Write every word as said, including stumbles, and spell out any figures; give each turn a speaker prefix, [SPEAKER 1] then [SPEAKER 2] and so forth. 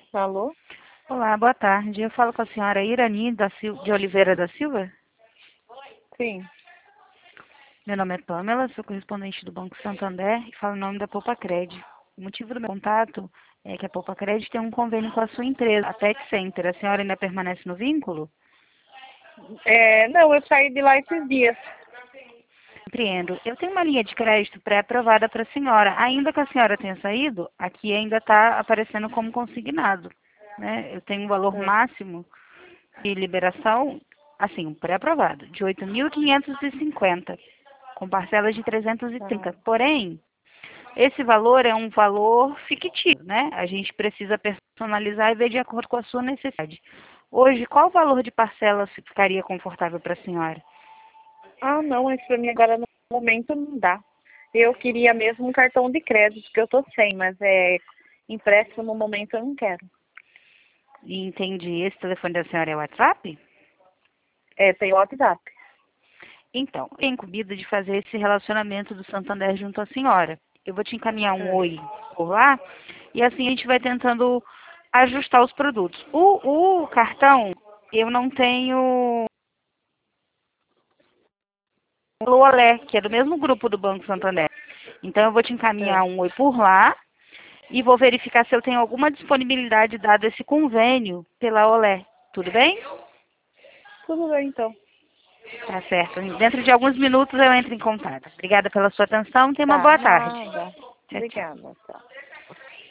[SPEAKER 1] Alô?
[SPEAKER 2] Olá, boa tarde. Eu falo com a senhora Irani da Sil- de Oliveira da Silva.
[SPEAKER 1] Sim.
[SPEAKER 2] Meu nome é Pamela, sou correspondente do Banco Santander e falo em nome da Poupa-Cred. O motivo do meu contato é que a Poupa-Cred tem um convênio com a sua empresa, a Pet Center. A senhora ainda permanece no vínculo?
[SPEAKER 1] É, não, eu saí de lá esses dias.
[SPEAKER 2] Compreendo. Eu tenho uma linha de crédito pré-aprovada para a senhora. Ainda que a senhora tenha saído, aqui ainda está aparecendo como consignado, né? Eu tenho um valor
[SPEAKER 1] É.
[SPEAKER 2] máximo de liberação, assim, um pré-aprovado, de oito mil quinhentos e cinquenta, com parcelas de trezentos e trinta.
[SPEAKER 1] Ah,
[SPEAKER 2] Porém, esse valor é um valor fictício, né? A gente precisa personalizar e ver de acordo com a sua necessidade. Hoje, qual o valor de parcela ficaria confortável para a senhora?
[SPEAKER 1] Ah, não, mas pra mim agora no momento não dá. Eu queria mesmo um cartão de crédito, que eu tô sem, mas é empréstimo no momento eu não quero.
[SPEAKER 2] Entendi. Esse telefone da senhora é o WhatsApp?
[SPEAKER 1] É, tem o WhatsApp.
[SPEAKER 2] Então, eu tenho incumbido de fazer esse relacionamento do Santander junto à senhora. Eu vou te encaminhar um
[SPEAKER 1] É.
[SPEAKER 2] oi por lá e assim a gente vai tentando ajustar os produtos. O, o cartão, eu não tenho o Olé, que é do mesmo grupo do Banco Santander. Então, eu vou te
[SPEAKER 1] É.
[SPEAKER 2] encaminhar um oi por lá e vou verificar se eu tenho alguma disponibilidade dado esse convênio pela Olé. Tudo bem?
[SPEAKER 1] Tudo bem, então.
[SPEAKER 2] Tá certo. Dentro de alguns minutos eu entro em contato. Obrigada pela sua atenção. Tenha uma
[SPEAKER 1] Tá,
[SPEAKER 2] boa tarde.
[SPEAKER 1] nada.
[SPEAKER 2] Tchau, tchau.
[SPEAKER 1] Obrigada, tchau.